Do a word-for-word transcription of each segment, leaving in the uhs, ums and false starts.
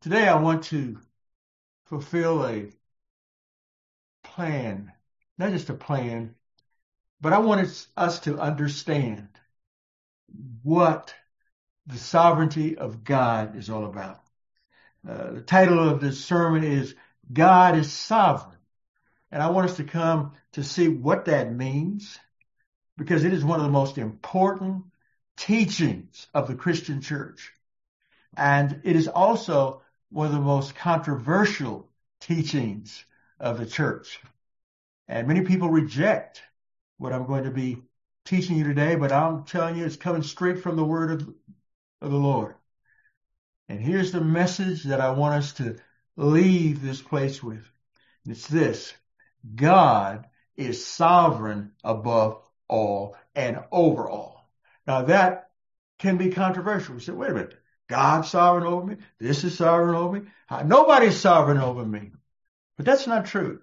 Today I want to fulfill a plan, not just a plan, but I want us to understand what the sovereignty of God is all about. Uh, the title of this sermon is God is Sovereign. And I want us to come to see what that means, because it is one of the most important teachings of the Christian church. And it is also one of the most controversial teachings of the church. And many people reject what I'm going to be teaching you today, but I'm telling you it's coming straight from the word of, of the Lord. And here's the message that I want us to leave this place with. It's this: God is sovereign above all and over all. Now that can be controversial. We say, wait a minute, God's sovereign over me. This is sovereign over me. Nobody's sovereign over me. But that's not true.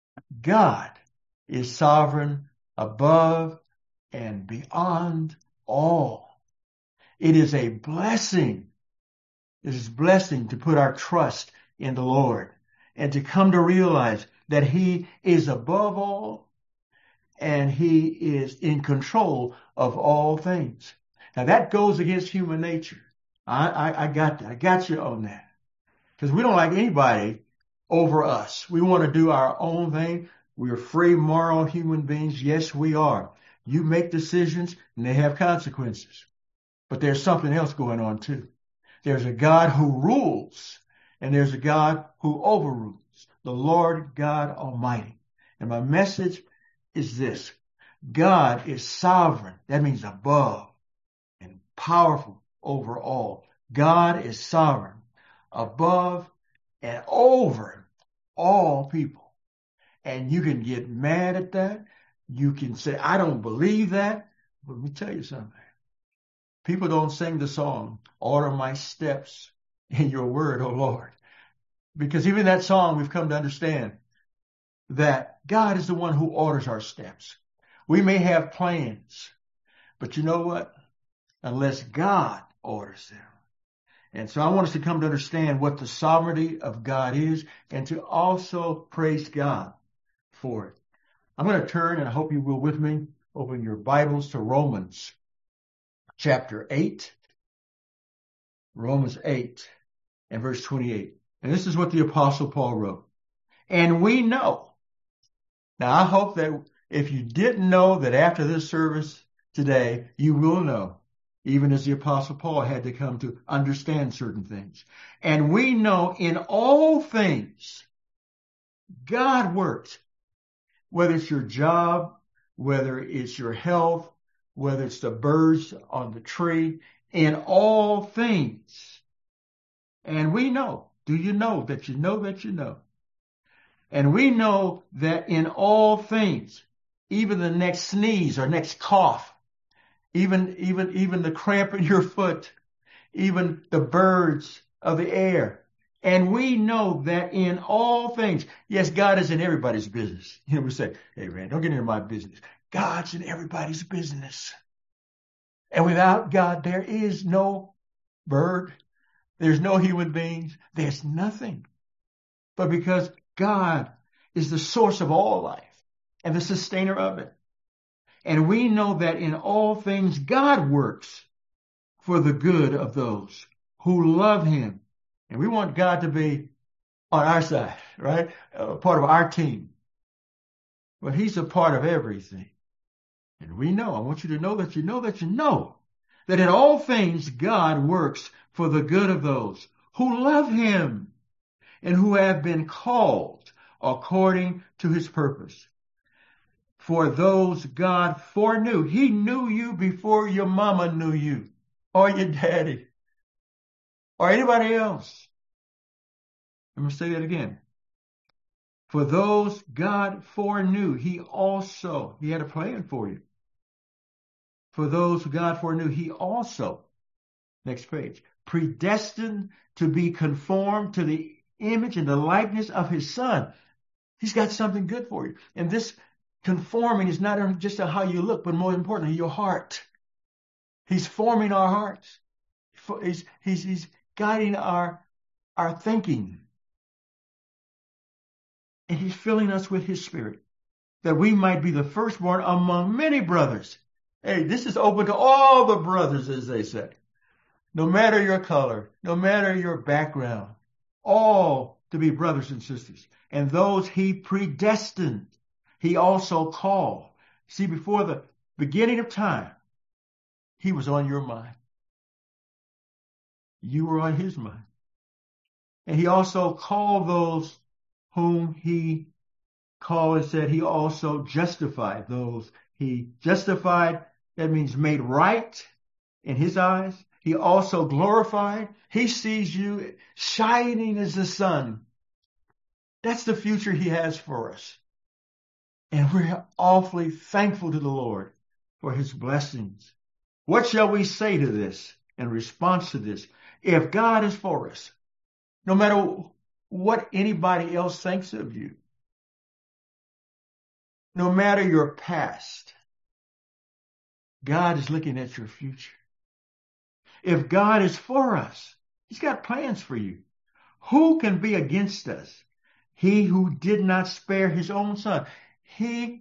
God is sovereign above and beyond all. It is a blessing. It is a blessing to put our trust in the Lord and to come to realize that He is above all and He is in control of all things. Now that goes against human nature. I, I, I got that. I got you on that. Because we don't like anybody over us. We want to do our own thing. We're free, moral human beings. Yes, we are. You make decisions and they have consequences. But there's something else going on too. There's a God who rules and there's a God who overrules, the Lord God Almighty. And my message is this: God is sovereign. That means above and powerful over all. God is sovereign above and over all people. And you can get mad at that. You can say, I don't believe that. But let me tell you something. People don't sing the song, order my steps in your word, O Lord. Because even that song, we've come to understand that God is the one who orders our steps. We may have plans, but you know what? Unless God orders them. And so I want us to come to understand what the sovereignty of God is and to also praise God for it. I'm going to turn, and I hope you will with me, open your Bibles to Romans chapter eight. Romans eight and verse twenty-eight. And this is what the Apostle Paul wrote. And we know. Now I hope that if you didn't know, that after this service today, you will know. Even as the Apostle Paul had to come to understand certain things. And we know in all things, God works. Whether it's your job, whether it's your health, whether it's the birds on the tree, in all things. And we know, do you know that you know that you know? And we know that in all things, even the next sneeze or next cough, Even, even, even the cramp in your foot, even the birds of the air. And we know that in all things, yes, God is in everybody's business. You know, we say, hey, man, don't get into my business. God's in everybody's business. And without God, there is no bird. There's no human beings. There's nothing. But because God is the source of all life and the sustainer of it. And we know that in all things God works for the good of those who love Him. And we want God to be on our side, right? A part of our team. But He's a part of everything. And we know, I want you to know that you know that you know that in all things God works for the good of those who love Him and who have been called according to His purpose. For those God foreknew, He knew you before your mama knew you, or your daddy, or anybody else. I'm going to say that again. For those God foreknew, He also, He had a plan for you. For those God foreknew, He also, next page, predestined to be conformed to the image and the likeness of His Son. He's got something good for you. And this conforming is not just how you look, but more importantly, your heart. He's forming our hearts. He's, he's, he's guiding our, our thinking. And he's filling us with his Spirit, that we might be the firstborn among many brothers. Hey, this is open to all the brothers, as they say. No matter your color, no matter your background, all to be brothers and sisters. And those he predestined, he also called. See, before the beginning of time, he was on your mind. You were on his mind. And he also called those whom he called and said he also justified those he justified. That means made right in his eyes. He also glorified. He sees you shining as the sun. That's the future he has for us. And we're awfully thankful to the Lord for his blessings. What shall we say to this in response to this? If God is for us, no matter what anybody else thinks of you, no matter your past, God is looking at your future. If God is for us, he's got plans for you. Who can be against us? He who did not spare his own son. He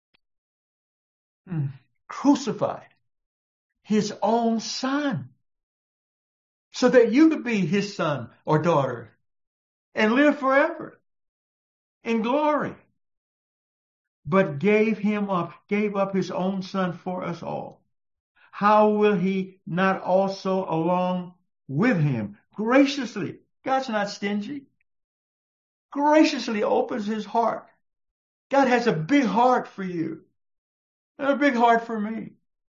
mm, crucified his own son so that you could be his son or daughter and live forever in glory. But gave him up, gave up his own son for us all. How will he not also along with him graciously, God's not stingy, graciously opens his heart. God has a big heart for you and a big heart for me.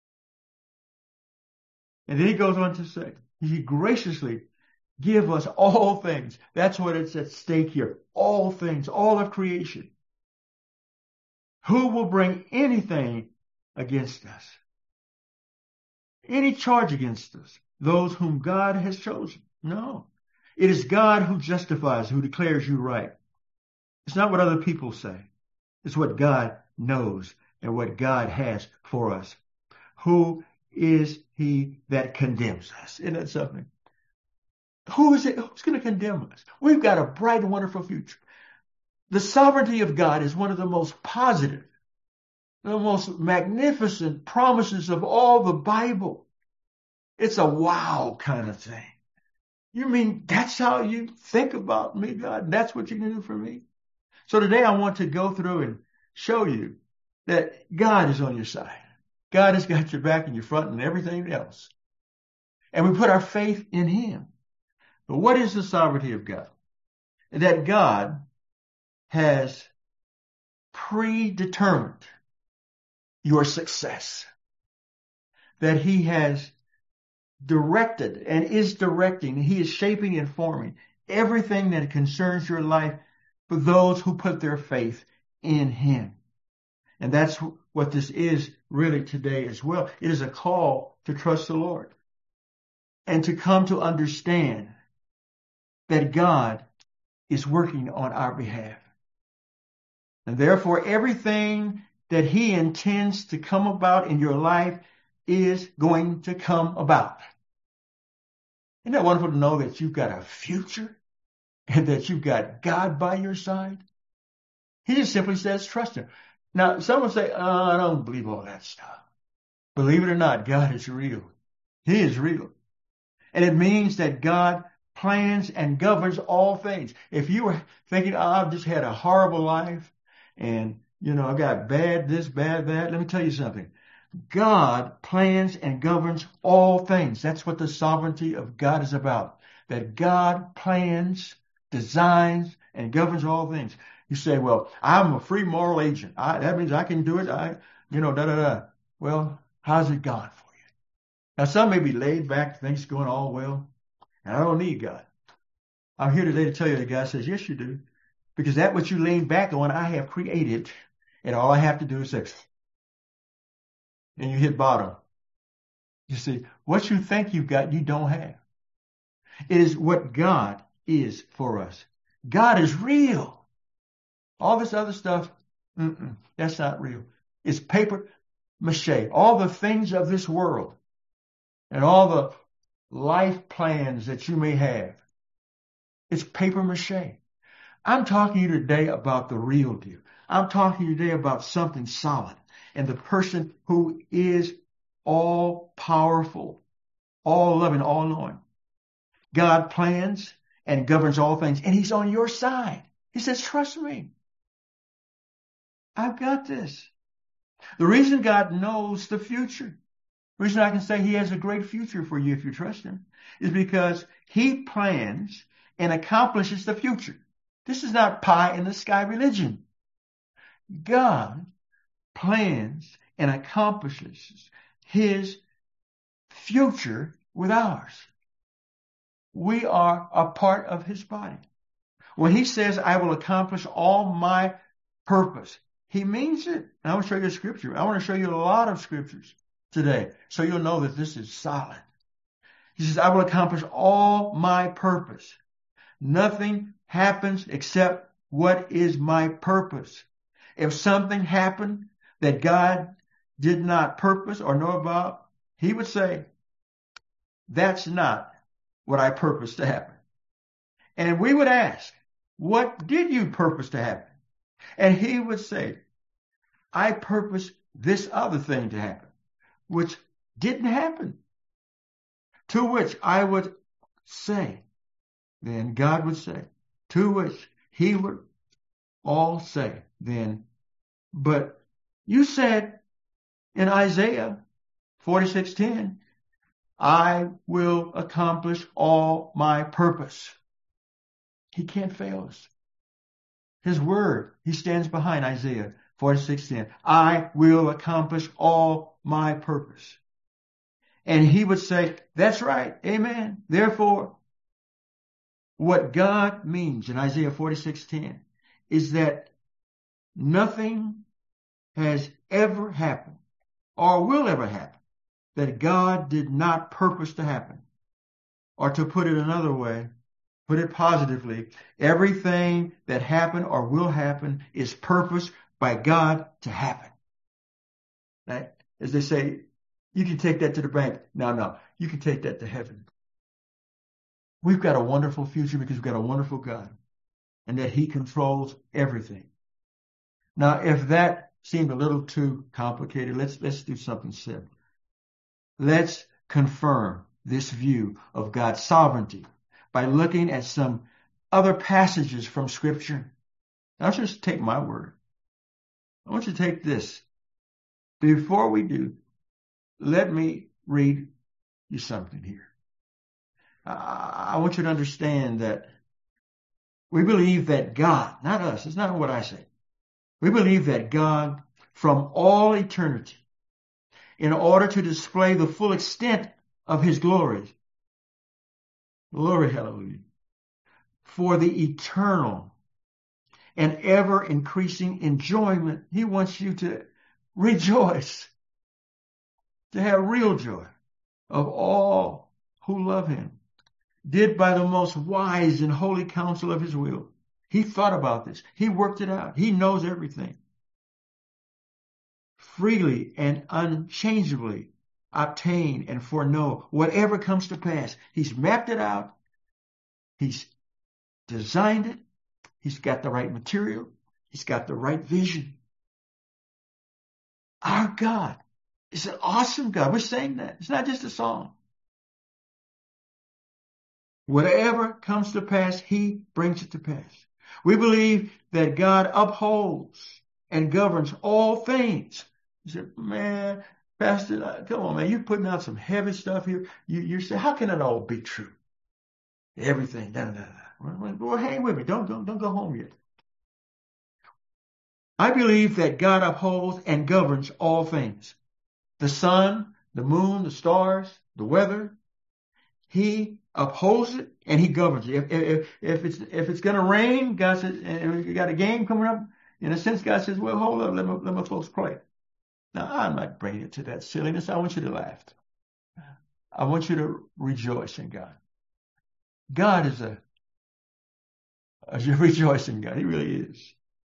And then he goes on to say, he graciously give us all things. That's what it's at stake here. All things, all of creation. Who will bring anything against us? Any charge against us? Those whom God has chosen? No. It is God who justifies, who declares you right. It's not what other people say. It's what God knows and what God has for us. Who is he that condemns us? Isn't that something? Who is it? Who's going to condemn us? We've got a bright and wonderful future. The sovereignty of God is one of the most positive, the most magnificent promises of all the Bible. It's a wow kind of thing. You mean that's how you think about me, God? That's what you can do for me? So today I want to go through and show you that God is on your side. God has got your back and your front and everything else. And we put our faith in him. But what is the sovereignty of God? That God has predetermined your success. That he has directed and is directing. He is shaping and forming everything that concerns your life for those who put their faith in him. And that's what this is really today as well. It is a call to trust the Lord and to come to understand that God is working on our behalf. And therefore, everything that he intends to come about in your life is going to come about. Isn't that wonderful to know that you've got a future and that you've got God by your side? He just simply says, trust him. Now, some will say, oh, I don't believe all that stuff. Believe it or not, God is real. He is real. And it means that God plans and governs all things. If you were thinking, oh, I've just had a horrible life and, you know, I got bad this, bad that, let me tell you something. God plans and governs all things. That's what the sovereignty of God is about. That God plans, designs, and governs all things. You say, well, I'm a free moral agent. I, that means I can do it. I, you know, da, da, da. Well, how's it gone for you? Now, some may be laid back, things going all well, and I don't need God. I'm here today to tell you that God says, yes, you do. Because that which you lean back on, I have created, and all I have to do is say, and you hit bottom. You see, what you think you've got, you don't have. It is what God is for us. God is real. All this other stuff, mm-mm, that's not real. It's paper mache. All the things of this world and all the life plans that you may have, It's paper mache. I'm talking to you today about the real deal. I'm talking to you today about something solid and the person who is all powerful, all loving, all knowing. God plans and governs all things, and he's on your side. He says, trust me. I've got this. The reason God knows the future, the reason I can say he has a great future for you if you trust him, is because he plans and accomplishes the future. This is not pie in the sky religion. God plans and accomplishes his future with ours. We are a part of his body. When he says, I will accomplish all my purpose, he means it. And I want to show you a scripture. I want to show you a lot of scriptures today so you'll know that this is solid. He says, I will accomplish all my purpose. Nothing happens except what is my purpose. If something happened that God did not purpose or know about, he would say, that's not what I purpose to happen. And we would ask, what did you purpose to happen? And he would say, I purpose this other thing to happen, which didn't happen. To which I would say, then God would say, to which he would all say, then, but you said in Isaiah forty-six ten, I will accomplish all my purpose. He can't fail us. His word, he stands behind Isaiah forty-six ten. I will accomplish all my purpose. And he would say, that's right, amen. Therefore, what God means in Isaiah forty-six ten is that nothing has ever happened or will ever happen that God did not purpose to happen. Or to put it another way, put it positively, everything that happened or will happen is purposed by God to happen. Right? As they say, you can take that to the bank. No, no, you can take that to heaven. We've got a wonderful future because we've got a wonderful God and that he controls everything. Now, if that seemed a little too complicated, let's, let's do something simple. Let's confirm this view of God's sovereignty by looking at some other passages from Scripture. Now, don't just take my word. I want you to take this. Before we do, let me read you something here. I want you to understand that we believe that God, not us, it's not what I say. We believe that God, from all eternity, in order to display the full extent of his glory, glory, hallelujah, for the eternal and ever increasing enjoyment, he wants you to rejoice, to have real joy of all who love him, did by the most wise and holy counsel of his will. He thought about this. He worked it out. He knows everything. Freely and unchangeably obtain and foreknow whatever comes to pass. He's mapped it out. He's designed it. He's got the right material. He's got the right vision. Our God is an awesome God. We're saying that. It's not just a song. Whatever comes to pass, he brings it to pass. We believe that God upholds and governs all things. You say, man, Pastor, come on, man, you're putting out some heavy stuff here. You, you say, how can it all be true? Everything. Da, da, da. Well, well, hang with me. Don't, don't, don't go home yet. I believe that God upholds and governs all things. The sun, the moon, the stars, the weather. He upholds it and he governs it. If, if, if it's if it's going to rain, God says, and you got a game coming up, in a sense, God says, well, hold up, let my, let my folks play. Now, I'm not bringing it to that silliness. I want you to laugh. I want you to rejoice in God. God is a, a rejoicing God. He really is.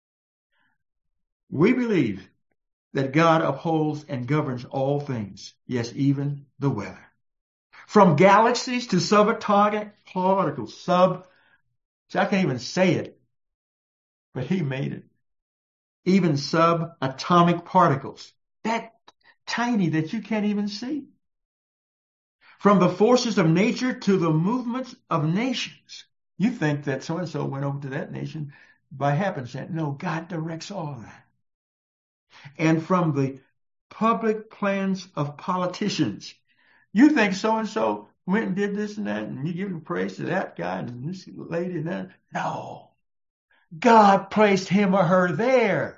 We believe that God upholds and governs all things, yes, even the weather. From galaxies to subatomic particles, See, I can't even say it, but he made it. Even subatomic particles, that tiny that you can't even see. From the forces of nature to the movements of nations. You think that so-and-so went over to that nation by happenstance. No, God directs all that. And from the public plans of politicians. You think so-and-so went and did this and that, and you give praise to that guy and this lady and that. No. God placed him or her there.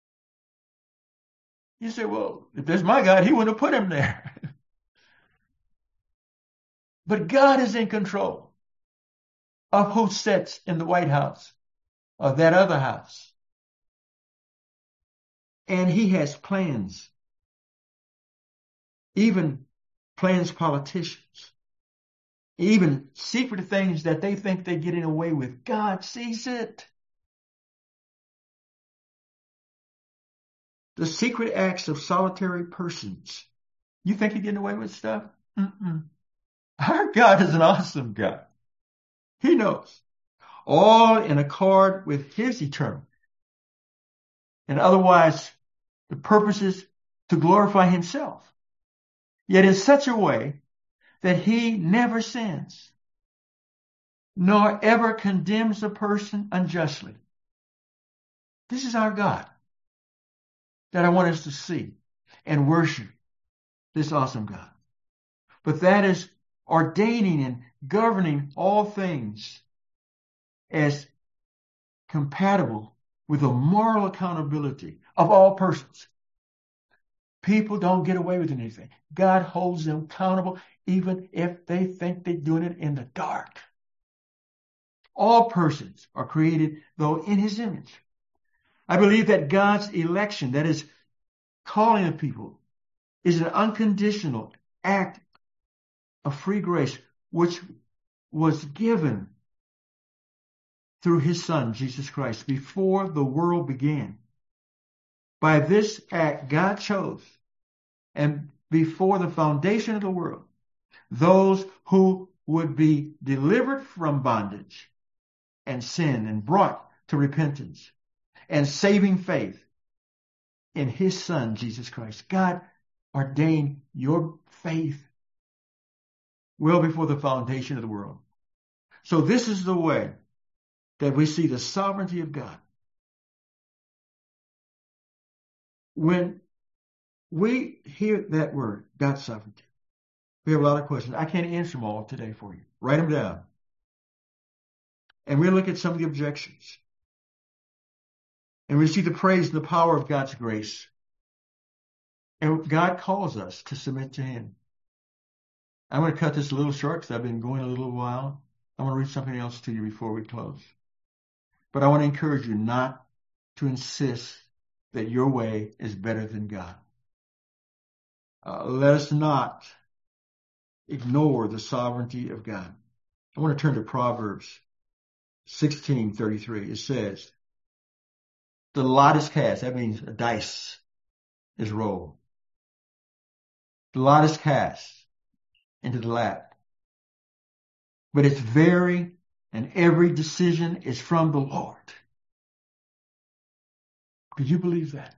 You say, well, if there's my God, he wouldn't have put him there. But God is in control of who sits in the White House or that other house. And he has plans, even plans politicians, even secret things that they think they're getting away with. God sees it. The secret acts of solitary persons. You think you're getting away with stuff? Mm-mm. Our God is an awesome God. He knows. All in accord with his eternal. And otherwise, the purposes to glorify himself. Yet in such a way that he never sins, nor ever condemns a person unjustly. This is our God that I want us to see and worship, this awesome God. But that is ordaining and governing all things as compatible with the moral accountability of all persons. People don't get away with anything. God holds them accountable even if they think they're doing it in the dark. All persons are created, though, in his image. I believe that God's election, that is, calling of people, is an unconditional act of free grace, which was given through his Son, Jesus Christ, before the world began. By this act, God chose, and before the foundation of the world, those who would be delivered from bondage and sin and brought to repentance and saving faith in his Son, Jesus Christ. God ordained your faith well before the foundation of the world. So this is the way that we see the sovereignty of God. When we hear that word, God's sovereignty, we have a lot of questions. I can't answer them all today for you. Write them down. And we'll look at some of the objections. And we see the praise and the power of God's grace. And God calls us to submit to him. I'm going to cut this a little short because I've been going a little while. I want to read something else to you before we close. But I want to encourage you not to insist that your way is better than God. Uh, let us not ignore the sovereignty of God. I want to turn to Proverbs sixteen thirty-three. It says, the lot is cast. That means a dice is rolled. The lot is cast into the lap. But its very and every decision is from the Lord. Do you believe that?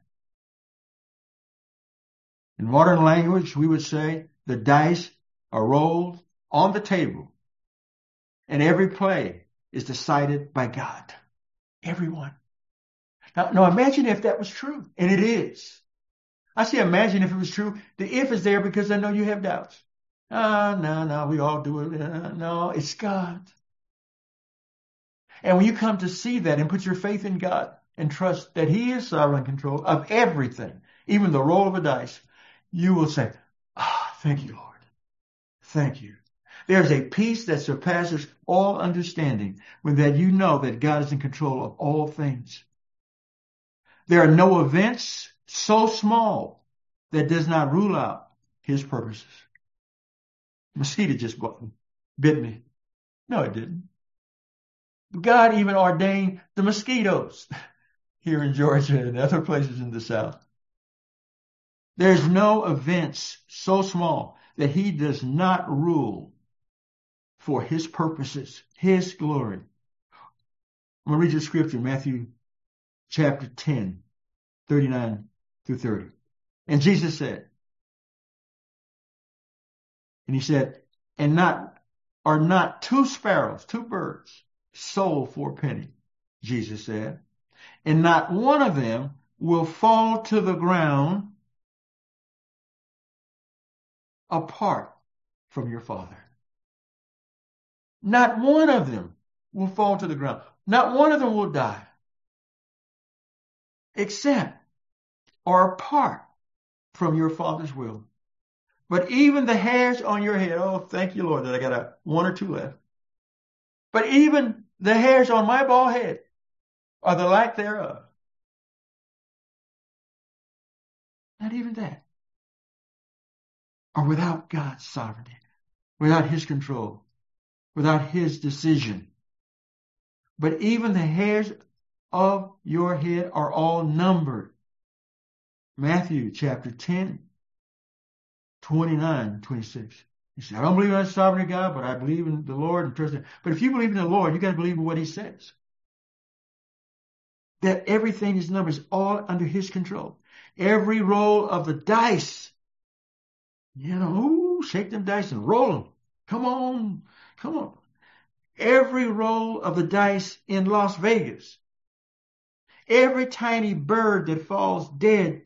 In modern language, we would say the dice are rolled on the table and every play is decided by God. Everyone. Now, now imagine if that was true, and it is. I say imagine if it was true. The if is there because I know you have doubts. Ah, oh, no, no, we all do it. Uh, no, it's God. And when you come to see that and put your faith in God and trust that he is sovereign control of everything, even the roll of a dice, you will say, ah, oh, thank you, Lord. Thank you. There's a peace that surpasses all understanding when that you know that God is in control of all things. There are no events so small that does not rule out his purposes. Mosquito just bit me. No, it didn't. God even ordained the mosquitoes here in Georgia and other places in the South. There's no events so small that he does not rule for his purposes, his glory. I'm going to read you the scripture, Matthew chapter ten, thirty-nine through thirty. And Jesus said, and he said, and not, are not two sparrows, two birds, sold for a penny, Jesus said, and not one of them will fall to the ground apart from your Father. Not one of them will fall to the ground. Not one of them will die, except or apart from your Father's will. But even the hairs on your head, oh, thank you, Lord, that I got a one or two left. But even the hairs on my bald head are the like thereof. Not even that are without God's sovereignty, without his control, without his decision. But even the hairs of your head are all numbered. Matthew chapter ten, twenty-nine, twenty-six. He said, I don't believe in the sovereignty of God, but I believe in the Lord and trust him. But if you believe in the Lord, you got to believe in what he says. That everything is numbered, is all under his control. Every roll of the dice, you know, ooh, shake them dice and roll them. Come on, come on. Every roll of the dice in Las Vegas, every tiny bird that falls dead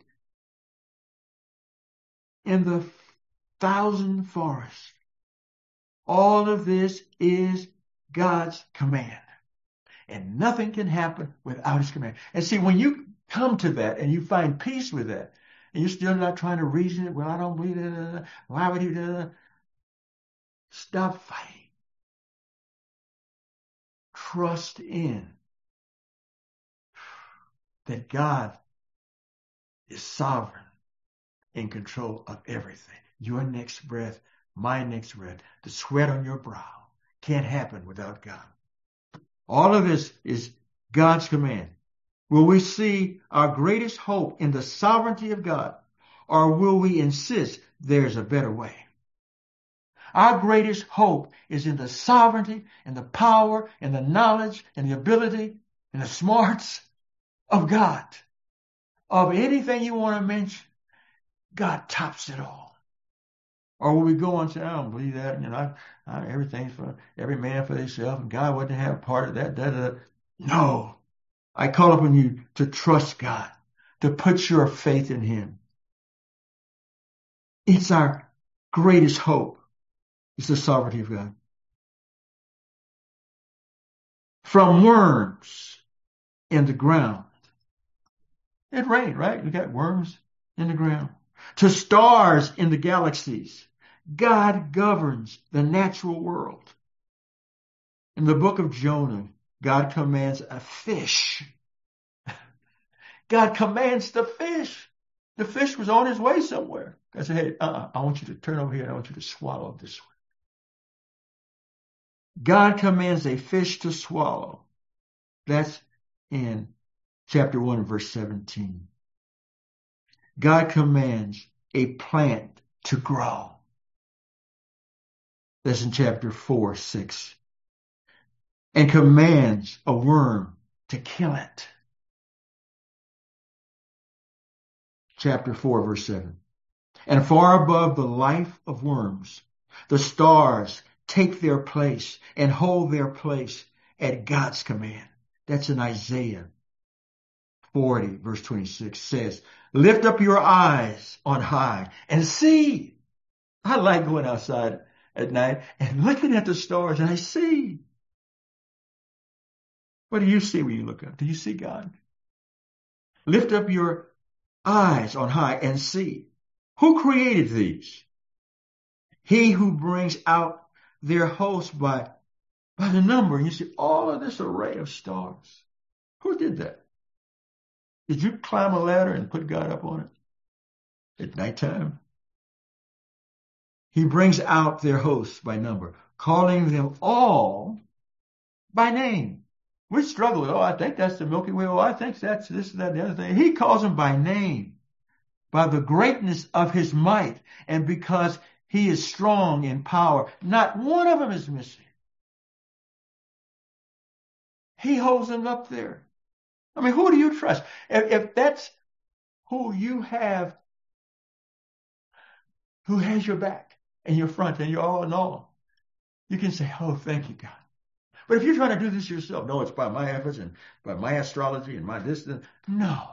in the thousand forests, all of this is God's command. And nothing can happen without his command. And see, when you come to that and you find peace with that, and you're still not trying to reason it, well, I don't believe it, why would he do that? Stop fighting. Trust in that God is sovereign, in control of everything. Your next breath, my next breath, the sweat on your brow can't happen without God. All of this is God's command. Will we see our greatest hope in the sovereignty of God, or will we insist there's a better way? Our greatest hope is in the sovereignty and the power and the knowledge and the ability and the smarts of God. Of anything you want to mention, God tops it all. Or will we go and say, I don't believe that, you know, I, I, everything's for every man for himself, and God wouldn't have part of that, da, da, da. No. I call upon you to trust God, to put your faith in him. It's our greatest hope. It's the sovereignty of God. From worms in the ground. It rained, right? We got worms in the ground. To stars in the galaxies. God governs the natural world. In the book of Jonah, God commands a fish. God commands the fish. The fish was on his way somewhere. God said, hey, uh-uh, I want you to turn over here and I want you to swallow this one. God commands a fish to swallow. That's in chapter one, verse seventeen. God commands a plant to grow. That's in chapter four, six. And commands a worm to kill it. Chapter four, verse seven. And far above the life of worms, the stars take their place and hold their place at God's command. That's in Isaiah forty, verse twenty-six says, lift up your eyes on high and see. I like going outside at night and looking at the stars, and I see. What do you see when you look up? Do you see God? Lift up your eyes on high and see. Who created these? He who brings out their host by, by the number. And you see all of this array of stars. Who did that? Did you climb a ladder and put God up on it at nighttime? He brings out their hosts by number, calling them all by name. We struggle with, oh, I think that's the Milky Way. Oh, I think that's this, that, the other thing. He calls them by name, by the greatness of his might, and because he is strong in power. Not one of them is missing. He holds them up there. I mean, who do you trust? If, if that's who you have, who has your back and your front and your all in all, you can say, oh, thank you, God. But if you're trying to do this yourself, no, it's by my efforts and by my astrology and my distance. No,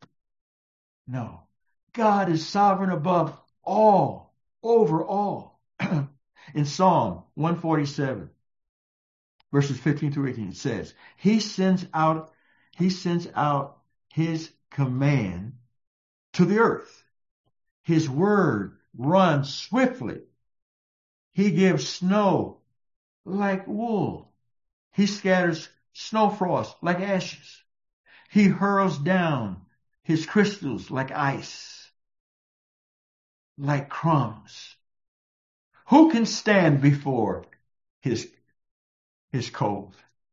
no. God is sovereign above all, over all. In Psalm one forty-seven, verses fifteen through eighteen, it says, He sends out, He sends out His command to the earth. His word runs swiftly. He gives snow like wool. He scatters snowfrost like ashes. He hurls down his crystals like ice, like crumbs. Who can stand before his, his cold?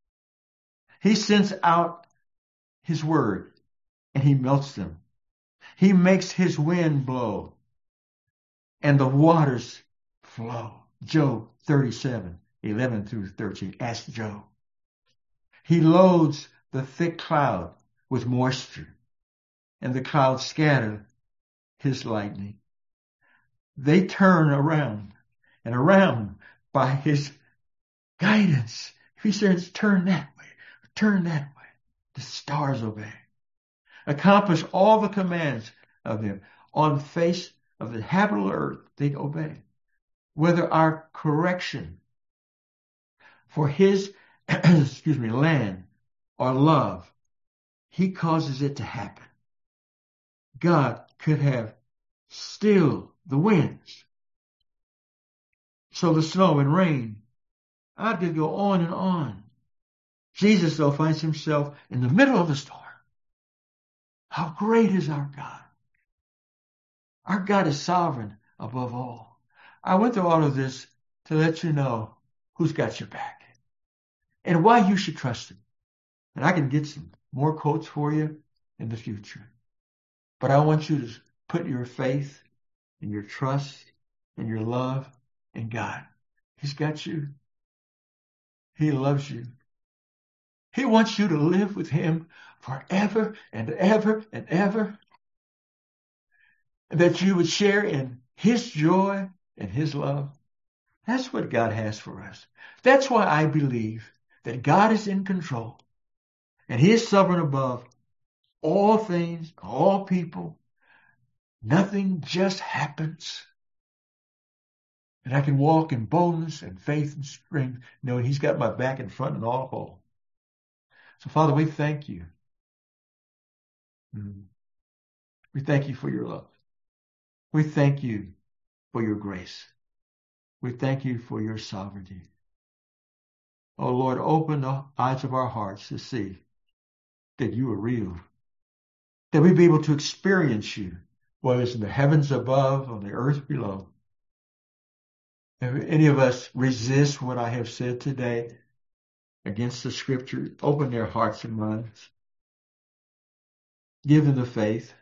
He sends out his word and he melts them. He makes his wind blow and the waters flow. Job thirty-seven, eleven through thirteen. Ask Job. He loads the thick cloud with moisture, and the clouds scatter his lightning. They turn around and around by his guidance. If he says, turn that way, turn that way, the stars obey. Accomplish all the commands of him. On the face of the habitable earth, they obey. Whether our correction for his, excuse me, land or love, he causes it to happen. God could have stilled the winds, so the snow and rain. I could go on and on. Jesus, though, finds himself in the middle of the storm. How great is our God? Our God is sovereign above all. I went through all of this to let you know who's got your back and why you should trust him. And I can get some more quotes for you in the future. But I want you to put your faith and your trust and your love in God. He's got you. He loves you. He wants you to live with him forever and ever and ever. And that you would share in his joy and his love. That's what God has for us. That's why I believe that God is in control. And he is sovereign above all things, all people. Nothing just happens. And I can walk in boldness and faith and strength, knowing he's got my back and front and all whole. So, Father, we thank you. We thank you for your love. We thank you for your grace. We thank you for your sovereignty. Oh, Lord, open the eyes of our hearts to see that you are real, that we be able to experience you, whether it's in the heavens above or the earth below. If any of us resist what I have said today against the scripture, open their hearts and minds. Give them the faith.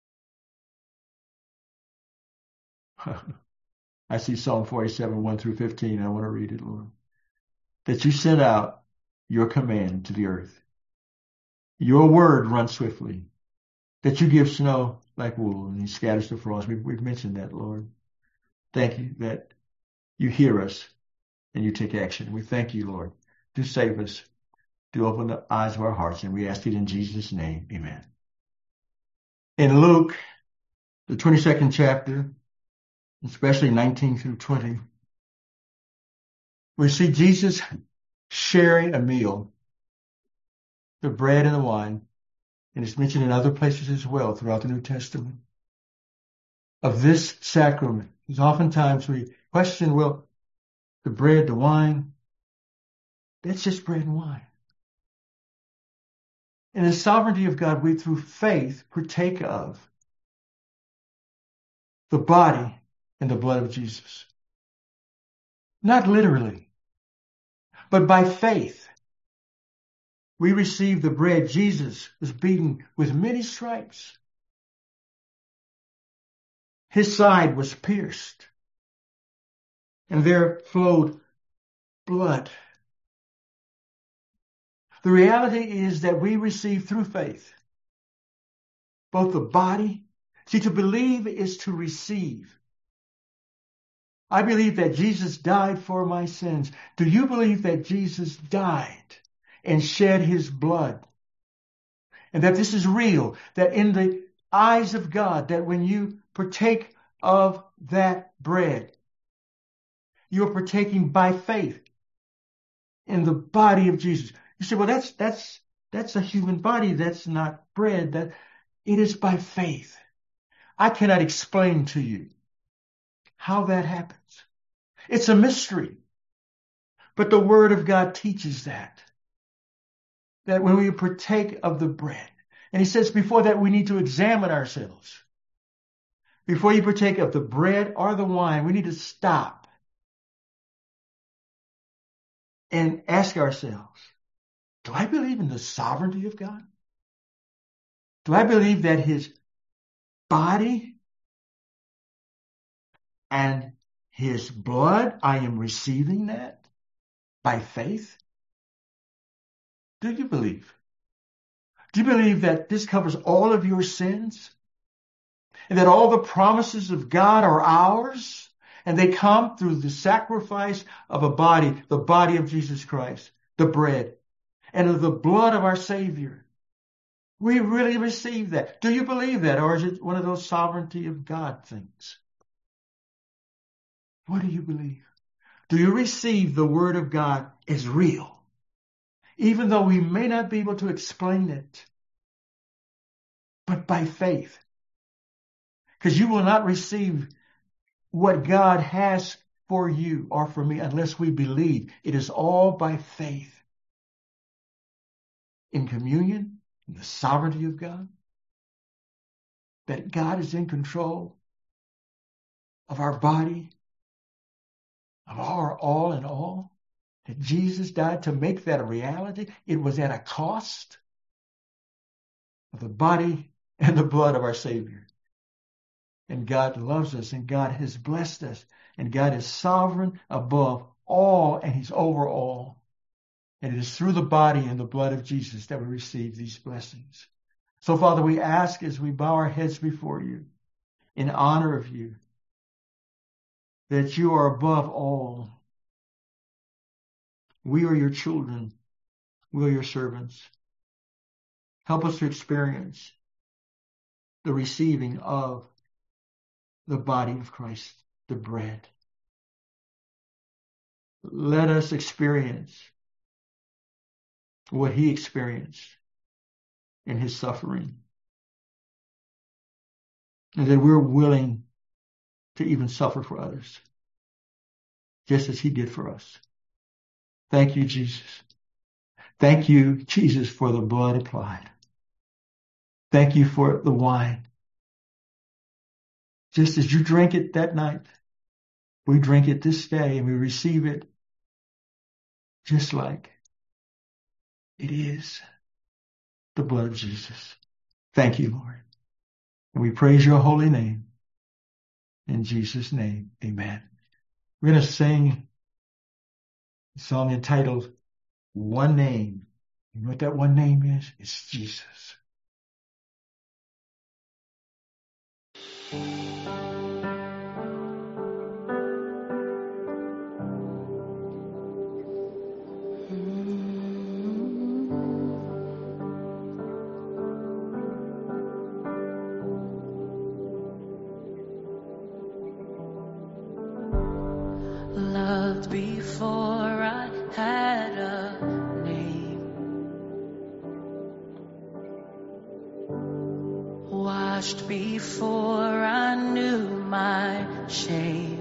I see Psalm forty-seven, one through fifteen. I want to read it, Lord. That you sent out your command to the earth. Your word runs swiftly. That you give snow like wool and he scatters the frost. We've, we've mentioned that, Lord. Thank you that you hear us and you take action. We thank you, Lord. Do save us. Do open the eyes of our hearts. And we ask it in Jesus' name. Amen. In Luke, the twenty-second chapter, especially nineteen through twenty, we see Jesus sharing a meal, the bread and the wine, and it's mentioned in other places as well throughout the New Testament, of this sacrament. Because oftentimes we question, well, the bread, the wine, that's just bread and wine. In the sovereignty of God, we through faith partake of the body and the blood of Jesus. Not literally, but by faith. We receive the bread. Jesus was beaten with many stripes. His side was pierced, and there flowed blood. The reality is that we receive through faith both the body. See, to believe is to receive. I believe that Jesus died for my sins. Do you believe that Jesus died and shed his blood? And that this is real, that in the eyes of God, that when you partake of that bread, you're partaking by faith in the body of Jesus. You say, well, that's that's that's a human body. That's not bread. That it is by faith. I cannot explain to you how that happens. It's a mystery. But the Word of God teaches that. That when we partake of the bread, and he says before that we need to examine ourselves. Before you partake of the bread or the wine, we need to stop and ask ourselves, do I believe in the sovereignty of God? Do I believe that his body and his blood, I am receiving that by faith? Do you believe? Do you believe that this covers all of your sins? And that all the promises of God are ours? And they come through the sacrifice of a body, the body of Jesus Christ, the bread, and of the blood of our Savior. We really receive that. Do you believe that? Or is it one of those sovereignty of God things? What do you believe? Do you receive the Word of God as real? Even though we may not be able to explain it, but by faith. Because you will not receive what God has for you or for me unless we believe. It is all by faith. In communion, in the sovereignty of God, that God is in control of our body, of our all in all, that Jesus died to make that a reality. It was at a cost of the body and the blood of our Savior. And God loves us, and God has blessed us, and God is sovereign above all, and he's over all. And it is through the body and the blood of Jesus that we receive these blessings. So, Father, we ask as we bow our heads before you in honor of you, that you are above all. We are your children. We are your servants. Help us to experience the receiving of the body of Christ, the bread. Let us experience what he experienced in his suffering. And that we're willing to even suffer for others, just as he did for us. Thank you, Jesus. Thank you, Jesus, for the blood applied. Thank you for the wine. Just as you drank it that night, we drink it this day and we receive it just like it is the blood of Jesus. Thank you, Lord. And we praise your holy name. In Jesus' name, amen. We're going to sing a song entitled One Name. You know what that one name is? It's Jesus. Loved before I had a name, washed before I knew my shame.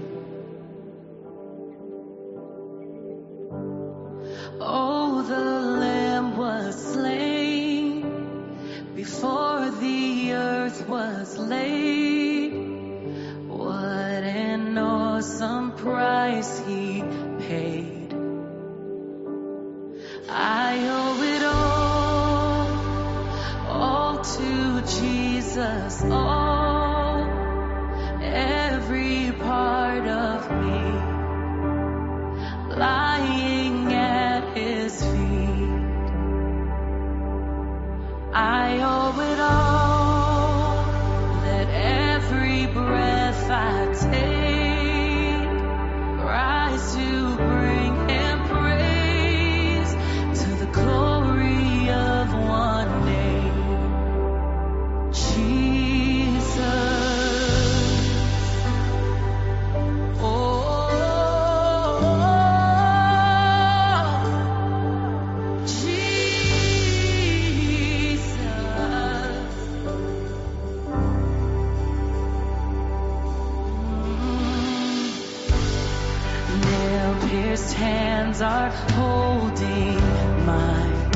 Oh, the Lamb was slain before the earth was laid. What an awesome price he paid. I owe it all, all to Jesus, all, every part of me, lying at his feet. owe it all, that every breath I take rise to bring Him praise to the glory of one name, Jesus. Hands are holding mine.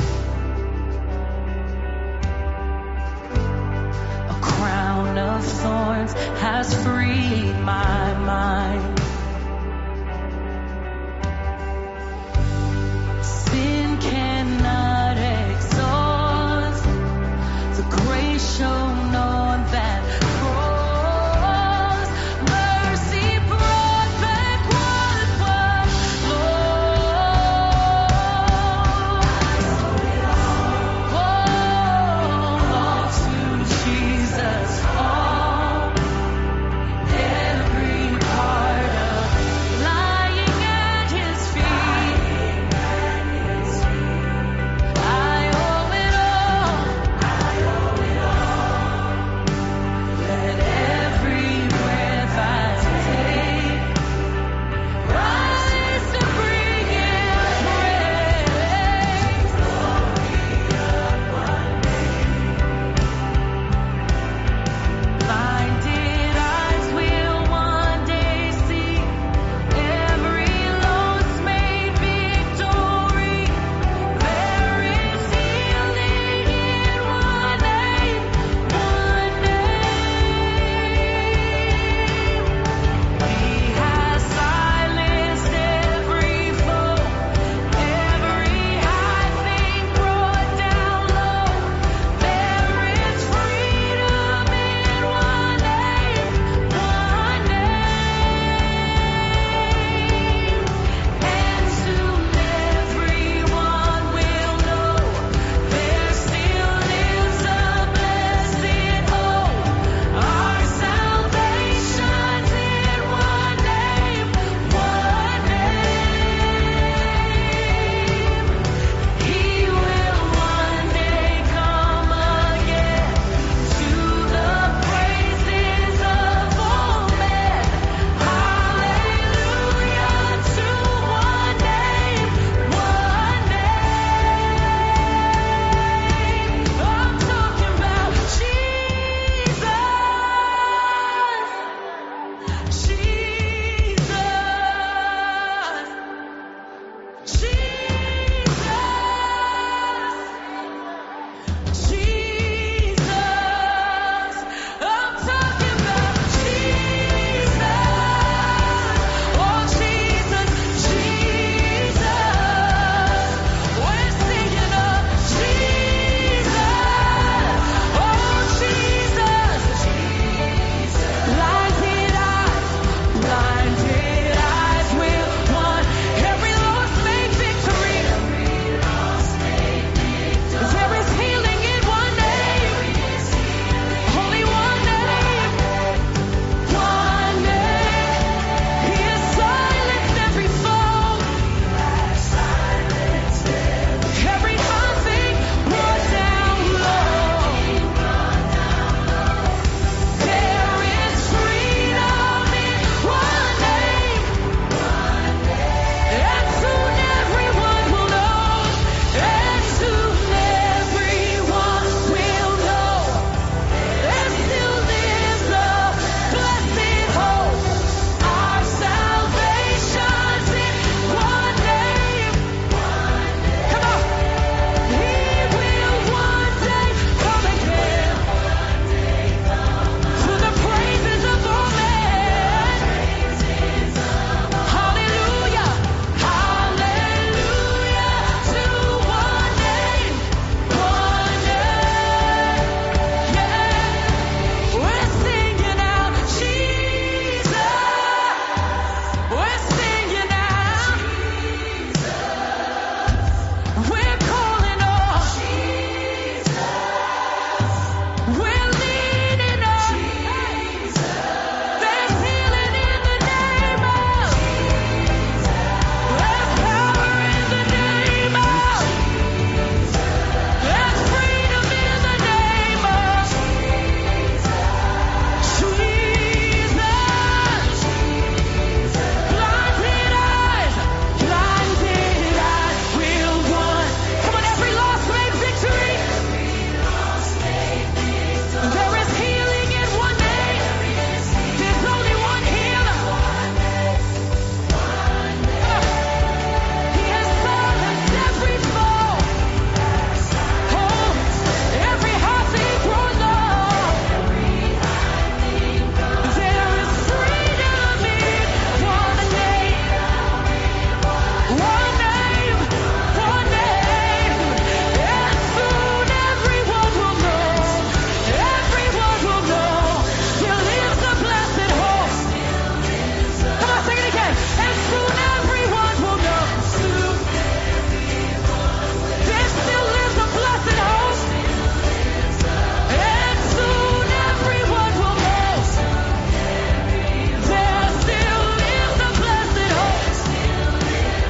A crown of thorns has freed my